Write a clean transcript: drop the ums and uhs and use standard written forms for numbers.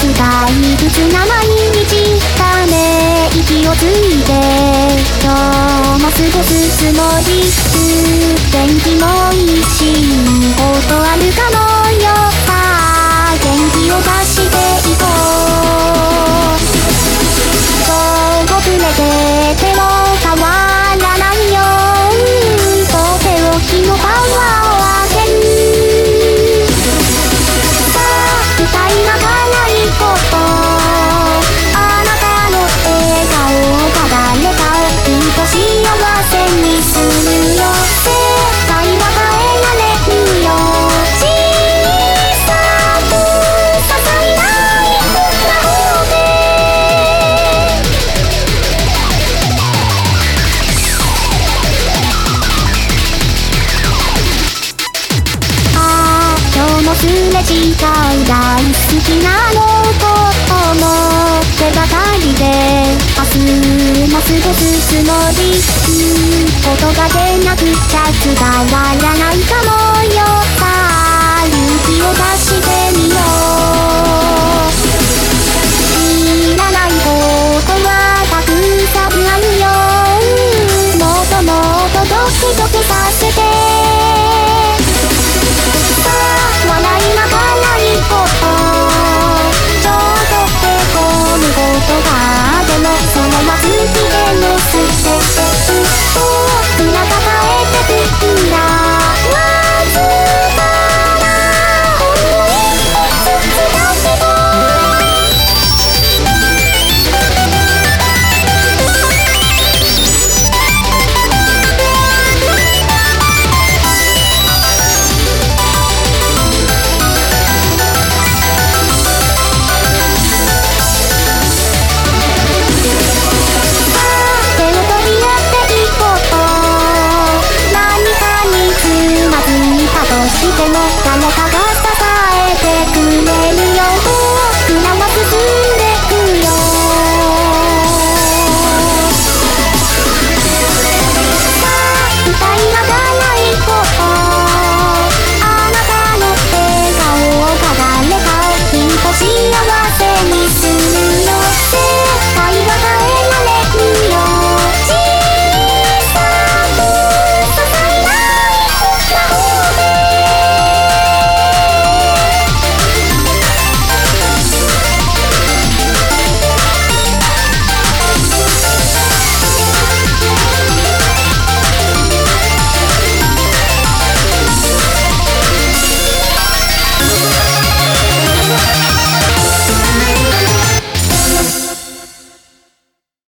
つ大切な毎日ため息をついて今日も過ごすつもり天気もいいしことあるかもよさあ元気を出していこうそう遅れてても変わらないよとっておきのパワーをあげるさあ期待がないことあなたの笑顔が誰かをずっと幸せにするよ世界は変えられるよ小さく些細な一歩で今日もすれ違う大好きなあのことも手がかりで明日も過ごすつもり言葉でなくちゃ伝わらない